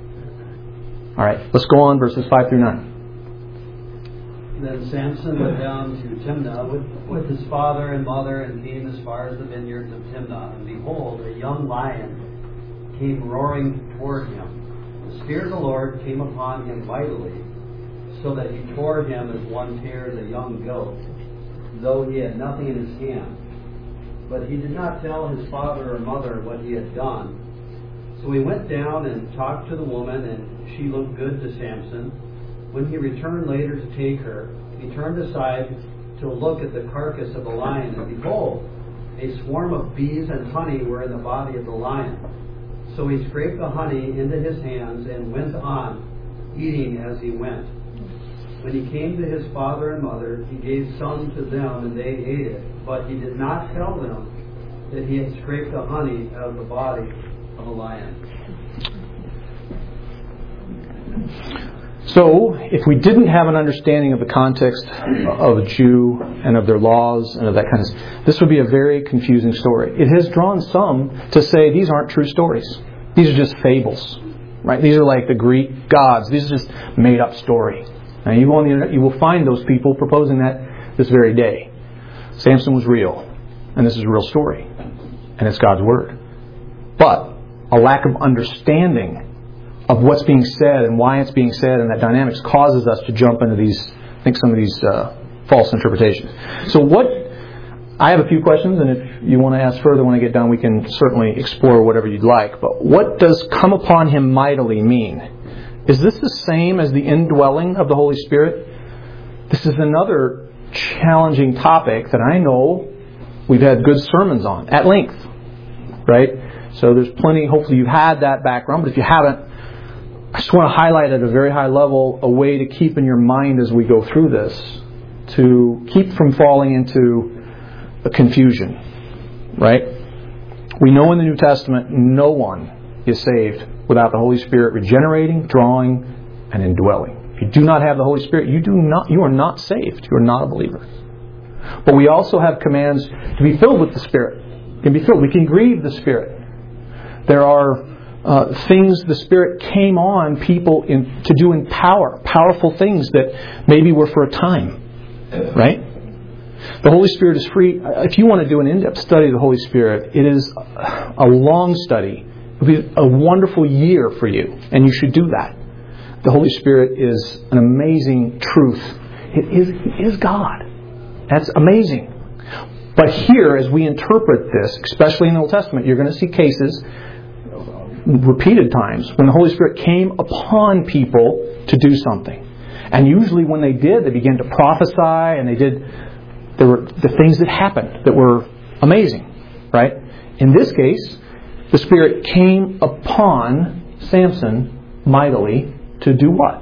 Speaker 1: All right. Let's go on, verses five through nine.
Speaker 5: Then Samson went down to Timnah with, with his father and mother, and came as far as the vineyards of Timnah. And behold, a young lion came roaring toward him. The Spirit of the Lord came upon him mightily, so that he tore him as one tears a young goat, though he had nothing in his hand. But he did not tell his father or mother what he had done. So he went down and talked to the woman, and she looked good to Samson. When he returned later to take her, he turned aside to look at the carcass of the lion, and behold, a swarm of bees and honey were in the body of the lion. So he scraped the honey into his hands and went on, eating as he went. When he came to his father and mother, he gave some to them, and they ate it. But he did not tell them that he had scraped the honey out of the body of a lion.
Speaker 1: So, if we didn't have an understanding of the context of a Jew and of their laws and of that kind of stuff, this would be a very confusing story. It has drawn some to say these aren't true stories. These are just fables, right? These are like the Greek gods. These are just made-up story. Now, you go on the internet, you will find those people proposing that this very day. Samson was real, and this is a real story, and it's God's Word. But a lack of understanding of what's being said and why it's being said and that dynamics causes us to jump into these, I think some of these uh, false interpretations. So what, I have a few questions, and if you want to ask further when I get done, we can certainly explore whatever you'd like. But what does come upon him mightily mean? Is this the same as the indwelling of the Holy Spirit? This is another challenging topic that I know we've had good sermons on at length, right? So there's plenty, hopefully you've had that background, but if you haven't, I just want to highlight at a very high level a way to keep in your mind as we go through this to keep from falling into a confusion, right? We know in the New Testament no one is saved without the Holy Spirit regenerating, drawing, and indwelling. If you do not have the Holy Spirit, you do not you are not saved. You are not a believer. But we also have commands to be filled with the Spirit. We can be filled. We can grieve the Spirit. There are uh, things the Spirit came on people in, to do in power, powerful things that maybe were for a time, right? The Holy Spirit is free. If you want to do an in-depth study of the Holy Spirit, it is a long study. It will be a wonderful year for you, and you should do that. The Holy Spirit is an amazing truth. It is, it is God. That's amazing. But here, as we interpret this, especially in the Old Testament, you're going to see cases, repeated times, when the Holy Spirit came upon people to do something. And usually when they did, they began to prophesy, and they did, there were the things that happened that were amazing, right? In this case, the Spirit came upon Samson mightily to do what?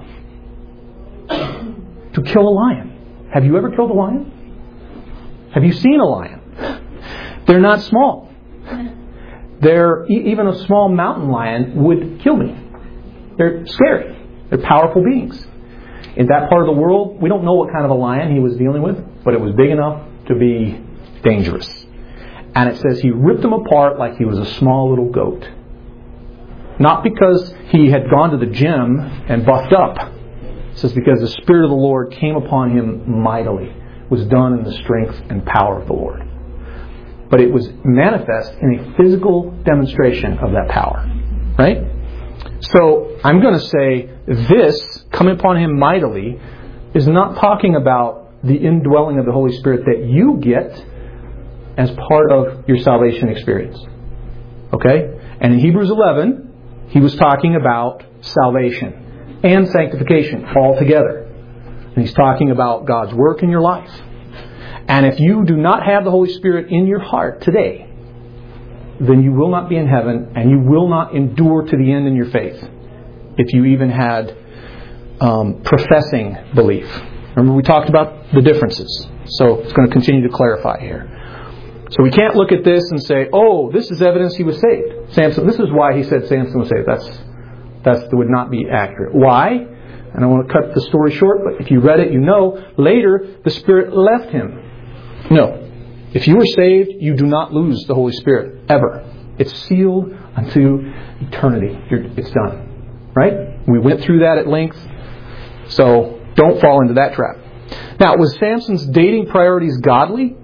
Speaker 1: To kill a lion. Have you ever killed a lion? Have you seen a lion? They're not small. They're, even a small mountain lion would kill me. They're scary. They're powerful beings. In that part of the world, we don't know what kind of a lion he was dealing with, but it was big enough to be dangerous. And it says he ripped him apart like he was a small little goat. Not because he had gone to the gym and buffed up. It says because the Spirit of the Lord came upon him mightily. It was done in the strength and power of the Lord. But it was manifest in a physical demonstration of that power. Right? So I'm going to say this, coming upon him mightily, is not talking about the indwelling of the Holy Spirit that you get as part of your salvation experience. Okay? And in Hebrews eleven, he was talking about salvation and sanctification all together. And he's talking about God's work in your life. And if you do not have the Holy Spirit in your heart today, then you will not be in heaven, and you will not endure to the end in your faith if you even had um, professing belief. Remember, we talked about the differences. So it's going to continue to clarify here. So we can't look at this and say, oh, this is evidence he was saved. Samson, this is why he said Samson was saved. That's, that's, that would not be accurate. Why? And I want to cut the story short, but if you read it, you know, later the Spirit left him. No. If you were saved, you do not lose the Holy Spirit, ever. It's sealed unto eternity. You're, it's done. Right? We went through that at length. So don't fall into that trap. Now, was Samson's dating priorities godly?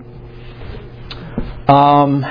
Speaker 1: Um,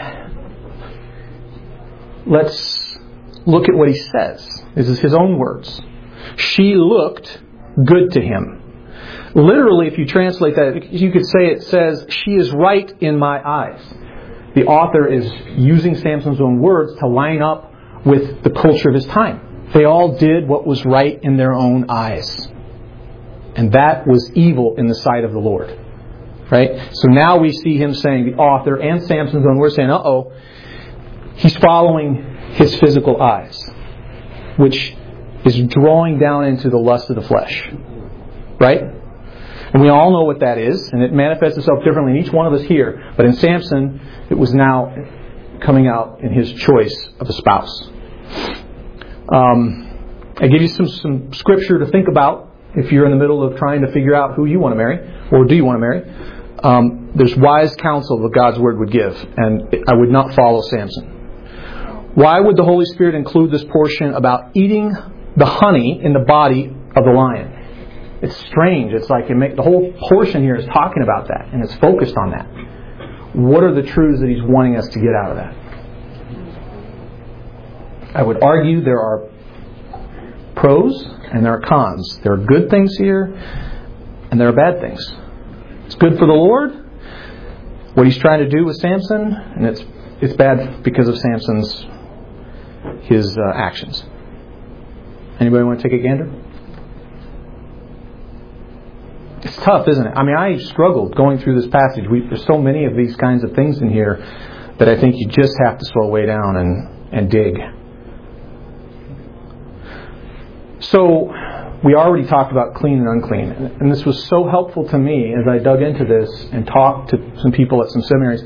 Speaker 1: let's look at what he says. This is his own words. She looked good to him. Literally, if you translate that, you could say it says, she is right in my eyes. The author is using Samson's own words to line up with the culture of his time. They all did what was right in their own eyes. And that was evil in the sight of the Lord. Right? So now we see him saying, the author and Samson's own words saying, uh-oh, he's following his physical eyes, which is drawing down into the lust of the flesh. Right? And we all know what that is, and it manifests itself differently in each one of us here. But in Samson, it was now coming out in his choice of a spouse. Um, I give you some, some scripture to think about if you're in the middle of trying to figure out who you want to marry, or do you want to marry. Um, there's wise counsel that God's Word would give, and I would not follow Samson. Why would the Holy Spirit include this portion about eating the honey in the body of the lion? It's strange. It's like it make, the whole portion here is talking about that, and it's focused on that. What are the truths that he's wanting us to get out of that? I would argue there are pros and there are cons. There are good things here, and there are bad things. It's good for the Lord, what he's trying to do with Samson, and it's it's bad because of Samson's his uh, actions. Anybody want to take a gander? It's tough, isn't it? I mean, I struggled going through this passage. We, there's so many of these kinds of things in here that I think you just have to slow way down and, and dig. So, we already talked about clean and unclean. And this was so helpful to me as I dug into this and talked to some people at some seminaries.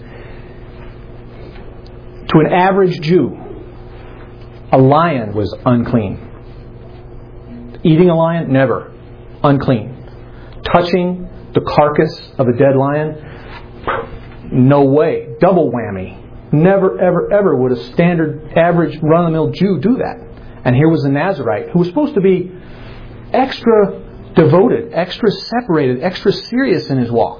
Speaker 1: To an average Jew, a lion was unclean. Eating a lion? Never. Unclean. Touching the carcass of a dead lion? No way. Double whammy. Never, ever, ever would a standard, average, run-of-the-mill Jew do that. And here was a Nazarite who was supposed to be extra devoted, extra separated, extra serious in his walk.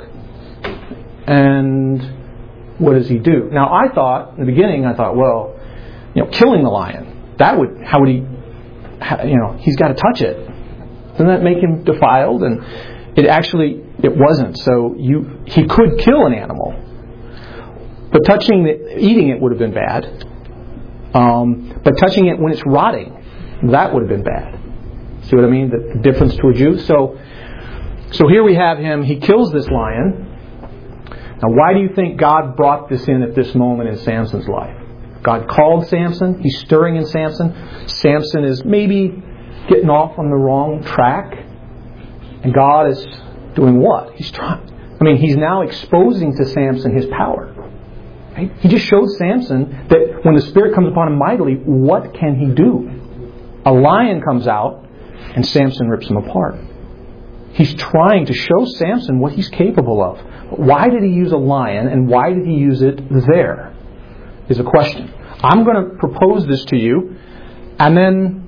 Speaker 1: And what does he do? Now, I thought, in the beginning, I thought, well, you know, killing the lion, that would, how would he, how, you know, he's got to touch it. Doesn't that make him defiled? And it actually, it wasn't. So you, he could kill an animal. But touching the, eating it would have been bad. Um, but touching it when it's rotting, that would have been bad. See what I mean? The, the difference to a Jew. So, so here we have him. He kills this lion. Now, why do you think God brought this in at this moment in Samson's life? God called Samson. He's stirring in Samson. Samson is maybe getting off on the wrong track. And God is doing what? He's trying. I mean, he's now exposing to Samson his power. Right? He just showed Samson that when the Spirit comes upon him mightily, what can he do? A lion comes out and Samson rips him apart. He's trying to show Samson what he's capable of. Why did he use a lion and why did he use it there? Is a question. I'm going to propose this to you, and then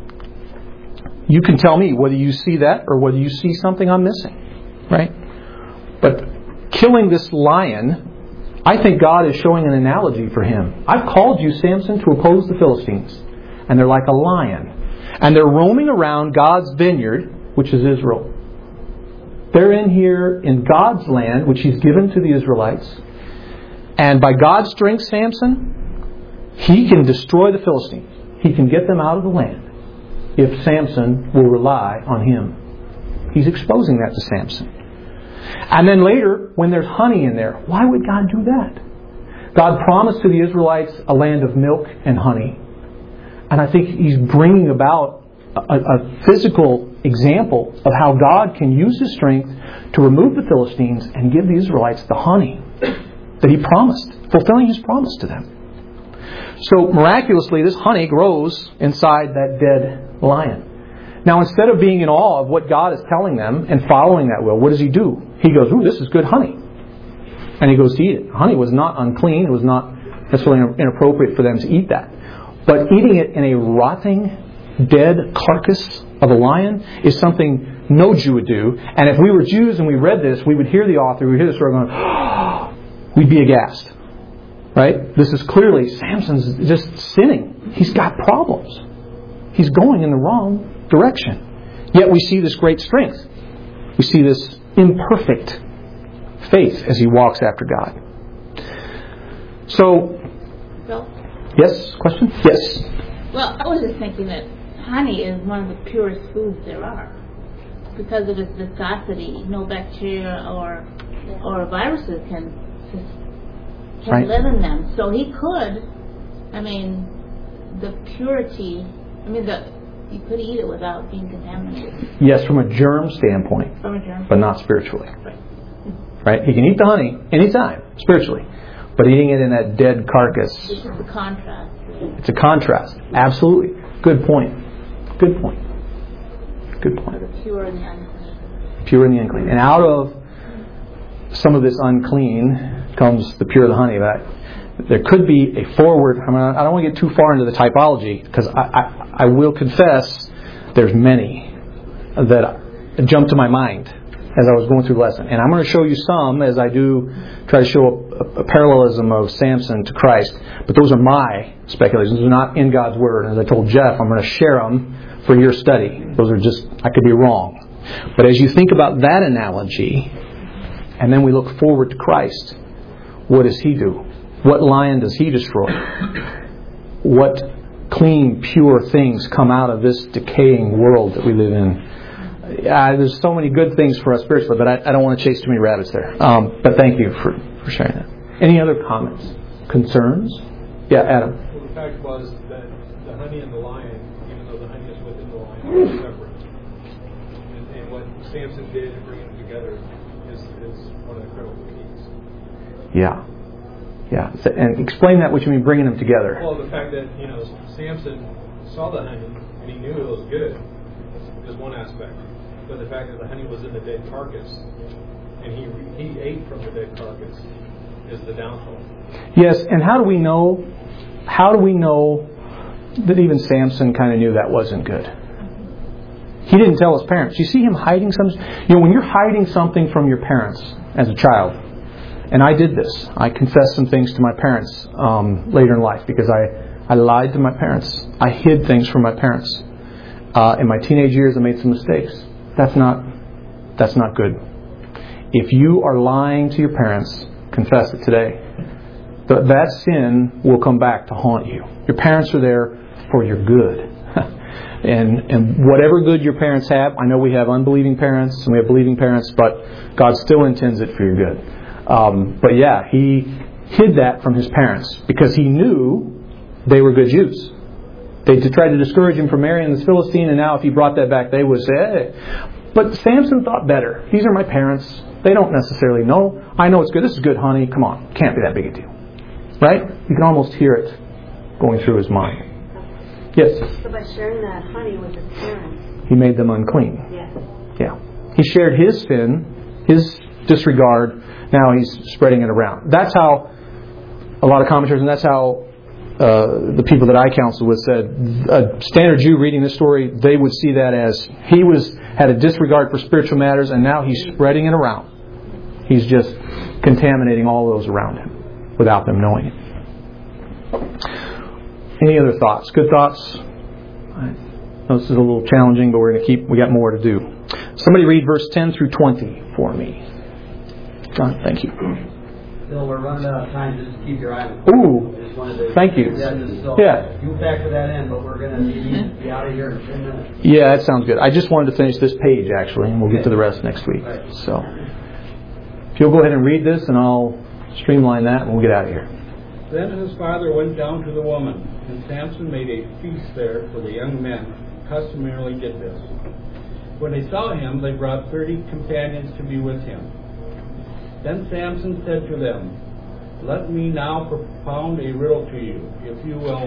Speaker 1: you can tell me whether you see that or whether you see something I'm missing. Right? But killing this lion, I think God is showing an analogy for him. I've called you, Samson, to oppose the Philistines. And they're like a lion. And they're roaming around God's vineyard, which is Israel. They're in here in God's land, which He's given to the Israelites. And by God's strength, Samson, He can destroy the Philistines. He can get them out of the land if Samson will rely on Him. He's exposing that to Samson. And then later, when there's honey in there, why would God do that? God promised to the Israelites a land of milk and honey. And I think He's bringing about a, a physical example of how God can use His strength to remove the Philistines and give the Israelites the honey that He promised, fulfilling His promise to them. So miraculously, this honey grows inside that dead lion. Now, instead of being in awe of what God is telling them and following that will, what does He do? He goes, ooh, this is good honey. And He goes to eat it. Honey was not unclean. It was not necessarily inappropriate for them to eat that. But eating it in a rotting, dead carcass of a lion is something no Jew would do. And if we were Jews and we read this, we would hear the author, we would hear the story going, oh, we'd be aghast. Right? This is clearly, Samson's just sinning. He's got problems. He's going in the wrong direction. Yet we see this great strength. We see this imperfect faith as he walks after God. So,
Speaker 6: Well,
Speaker 1: yes, question? Yes.
Speaker 6: well, I was just thinking that honey is one of the purest foods there are. Because of its viscosity, no bacteria or or viruses can can
Speaker 1: Right.
Speaker 6: live in them. So he could, I mean, the purity, I mean, the you could eat it without being contaminated
Speaker 1: Yes, from a germ standpoint,
Speaker 6: from a germ.
Speaker 1: but not spiritually.
Speaker 6: Right.
Speaker 1: Right? He can eat the honey anytime, spiritually. But eating it in that dead carcass,
Speaker 6: This is the contrast. Really.
Speaker 1: it's a contrast. Absolutely. Good point. Good point. Good
Speaker 6: For
Speaker 1: point.
Speaker 6: the pure and the unclean.
Speaker 1: Pure and the unclean. And out of some of this unclean comes the pure of the honey. But there could be a forward, I mean, I don't want to get too far into the typology, because I, I, I will confess there's many that jump to my mind as I was going through the lesson. And I'm going to show you some as I do try to show a, a parallelism of Samson to Christ. But those are my speculations. Those are not in God's Word. As I told Jeff, I'm going to share them for your study. Those are just, I could be wrong. But as you think about that analogy, and then we look forward to Christ, what does He do? What lion does He destroy? What clean, pure things come out of this decaying world that we live in? Uh, there's so many good things for us spiritually, but I, I don't want to chase too many rabbits there. Um, but thank you for, for sharing that. Any other comments? Concerns? Yeah, Adam.
Speaker 7: Well, the fact was that the honey and the lion, even though the honey is within the lion, are separate.
Speaker 2: Samson did in bringing them together is, is one of the critical keys.
Speaker 1: Yeah. Yeah. So, and explain that, what you mean bringing them together.
Speaker 2: Well, the fact that, you know, Samson saw the honey and he knew it was good is one aspect. But the fact that the honey was in the dead carcass and he he ate from the dead carcass is the downfall.
Speaker 1: Yes, and how do we know? How do we know that even Samson kind of knew that wasn't good? He didn't tell his parents. You see him hiding something. You know, when you're hiding something from your parents as a child, and I did this. I confessed some things to my parents um, later in life because I, I lied to my parents. I hid things from my parents. Uh, in my teenage years, I made some mistakes. That's not that's not good. If you are lying to your parents, confess it today. Th- that sin will come back to haunt you. Your parents are there for your good. and and whatever good your parents have, I know we have unbelieving parents and we have believing parents, but God still intends it for your good. Um, but yeah, he hid that from his parents because he knew they were good Jews. They tried to discourage him from marrying this Philistine, and now if he brought that back, they would say, hey. But Samson thought better. These are my parents. They don't necessarily know. I know it's good. This is good honey. Come on. Can't be that big a deal. Right? You can almost hear it going through his mind. Yes?
Speaker 7: So by sharing that honey with his parents,
Speaker 1: he made them unclean.
Speaker 7: yes.
Speaker 1: Yeah. He shared his sin, his disregard. Now he's spreading it around. That's how a lot of commentators, and that's how uh, the people that I counseled with said, a standard Jew reading this story, they would see that as he was had a disregard for spiritual matters, and now he's spreading it around. He's just contaminating all those around him without them knowing it. Any other thoughts? Good thoughts? I know this is a little challenging, but we're going to keep. We got more to do. Somebody read verse ten through twenty for me. John, thank you.
Speaker 5: Bill, we're running out of time. Just keep your eye on it.
Speaker 1: Ooh,
Speaker 5: Just wanted to,
Speaker 1: thank you.
Speaker 5: Yeah, just so
Speaker 1: Yeah.
Speaker 5: You factor that in, but we're going to need to be out of here in ten minutes.
Speaker 1: Yeah, that sounds good. I just wanted to finish this page, actually, and we'll get to the rest next week.
Speaker 5: Right.
Speaker 1: So, if you'll go ahead and read this, and I'll streamline that, and we'll get out of here.
Speaker 8: Then his father went down to the woman, and Samson made a feast there for the young men, customarily did this. When they saw him, they brought thirty companions to be with him. Then Samson said to them, let me now propound a riddle to you, if you will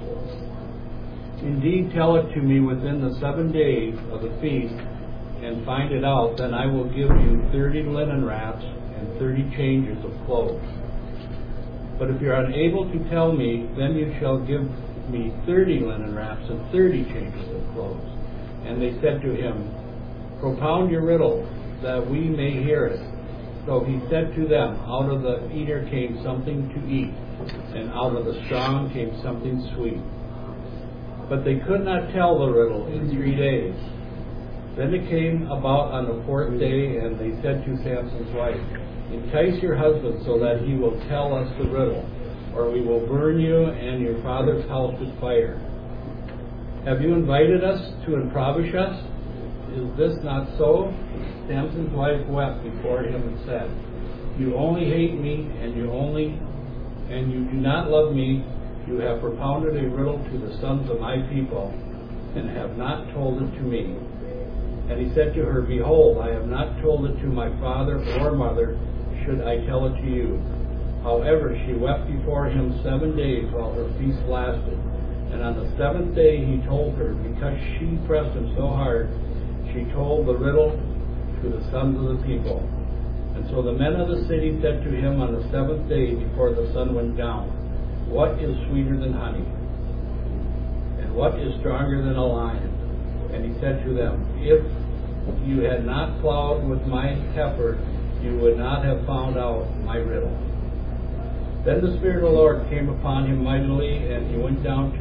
Speaker 8: indeed tell it to me within the seven days of the feast, and find it out, then I will give you thirty linen wraps and thirty changes of clothes. But if you are unable to tell me, then you shall give me thirty linen wraps and thirty changes of clothes. And they said to him, propound your riddle, that we may hear it. So he said to them, out of the eater came something to eat, and out of the strong came something sweet. But they could not tell the riddle in three days. Then it came about on the fourth day, and they said to Samson's wife, entice your husband so that he will tell us the riddle, or we will burn you and your father's house with fire. Have you invited us to impoverish us? Is this not so? Samson's wife wept before him and said, you only hate me, and you only and you do not love me. You have propounded a riddle to the sons of my people, and have not told it to me. And he said to her, behold, I have not told it to my father or mother, should I tell it to you. However, she wept before him seven days while her feast lasted. And on the seventh day he told her, because she pressed him so hard, she told the riddle to the sons of the people. And so the men of the city said to him on the seventh day before the sun went down, what is sweeter than honey? And what is stronger than a lion? And he said to them, if you had not plowed with my heifer, you would not have found out my riddle. Then the Spirit of the Lord came upon him mightily, and he went down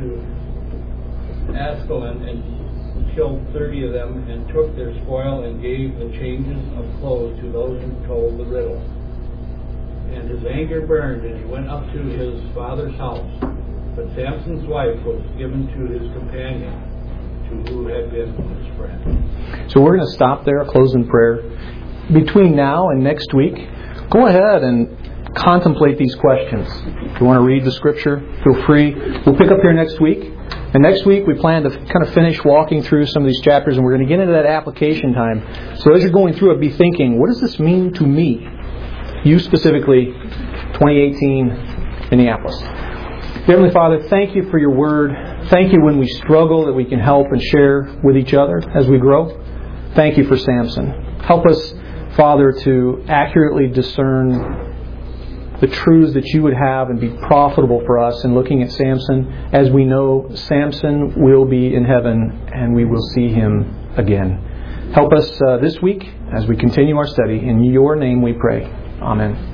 Speaker 8: to Ascalon and killed thirty of them, and took their spoil and gave the changes of clothes to those who told the riddle. And his anger burned, and he went up to his father's house. But Samson's wife was given to his companion, to who had been his friend.
Speaker 1: So we're going to stop there, close in prayer. Between now and next week, go ahead and contemplate these questions. If you want to read the scripture, feel free. We'll pick up here next week. And next week we plan to kind of finish walking through some of these chapters, and we're going to get into that application time. So as you're going through it, be thinking, what does this mean to me? You specifically, twenty eighteen Minneapolis. Heavenly Father, thank you for your word. Thank you when we struggle that we can help and share with each other as we grow. Thank you for Samson. Help us, Father, to accurately discern the truths that you would have and be profitable for us in looking at Samson, as we know Samson will be in heaven and we will see him again. Help us uh, this week as we continue our study. In your name we pray. Amen.